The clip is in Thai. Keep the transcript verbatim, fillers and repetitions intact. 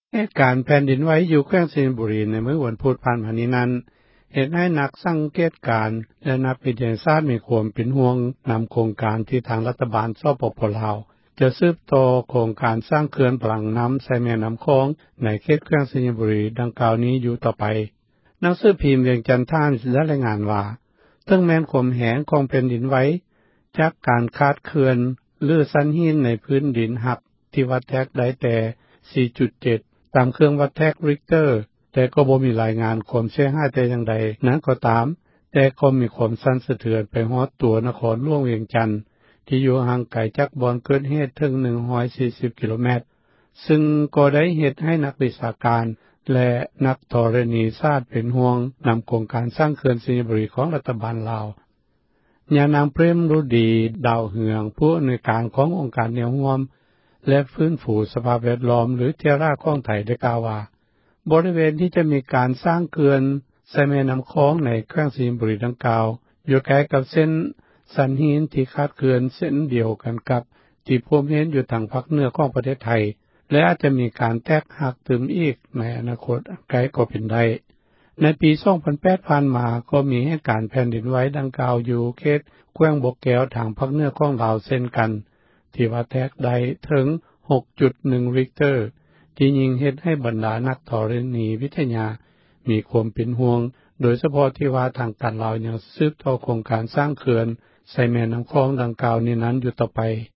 เหตุการณ์แผ่นดินไหวอยู่แขวงสิงห์บุรีในมื้อวันพุธผ่านมานี้นั้นเฮ็ดให้นักสังเกตการณ์และนักวิทยาศาสตร์มีความเป็นห่วงนําโครงการที่ทางรัฐบาลสปป.ลาวจะสืบต่อโครงการสร้างเขื่อนพลังน้ำใส่แม่น้ำคองในเขตแขวงสิงห์บุรีดังกล่าวนี้อยู่ต่อไปหนังสือพิมพ์เวียงจันทน์ Times ได้รายงานว่าถึงแม้นความแหงของแผ่นดินไหวจากการคาดเขื่อนหรือสันหินในพื้นดินหักที่วัดแทกได้แต่ สี่จุดเจ็ด ตามเครื่องวัดแทกริกเตอร์แต่ก็บ่มีรายงานความเสียหายแต่อย่างใดนั้นก็ตามแต่ก็มีความสั่นสะเทือนไปฮอดตัวนครหลวงเวียงจันทน์ที่อยู่ห่างไกลจากบ่อนเกิดเหตุถึงหนึ่งร้อยสี่สิบกิโลเมตรซึ่งก็ได้เฮ็ดให้นักวิชาการและนักธรณีศาสตร์เป็นห่วงนําโครงการสร้างเขื่อนสิงห์บุรีของรัฐบาลลาวญานางเปรมรุดีดาวเหืองผู้อำนวยการขององค์การแนวร่วมและฟื้นฟูสภาพแวดล้อมหรือเทราของไทยได้กล่าวว่าบริเวณที่จะมีการสร้างเขื่อนใส่แม่น้ำคองในแขวงสิงห์บุรีดังกล่าวอยู่ใกล้กับเส้นสันหินที่คาดเขื่อนเส้นเดียวกันกับที่พบเห็นอยู่ทางภาคเหนือของประเทศไทยและอาจจะมีการแตกหักตึมอีกในอนาคตไกลก็เป็นได้ในปีสองพันแปดผ่านมาก็มีเหตุการณ์แผ่นดินไหวดังกล่าวอยู่เขตแขวงบกแก้วทางภาคเหนือของลาวเช่นกันที่ว่าแตกได้ถึง หกจุดหนึ่ง ริกเตอร์ที่ยิ่งเฮ็ดให้บรรดานักธรณีวิทยามีความเป็นห่วงโดยเฉพาะที่ว่าทางการลาวยังสืบต่อโครงการสร้างเขื่อนใส่แม่น้ำคองดังกล่าวนี้นั้นอยู่ต่อไป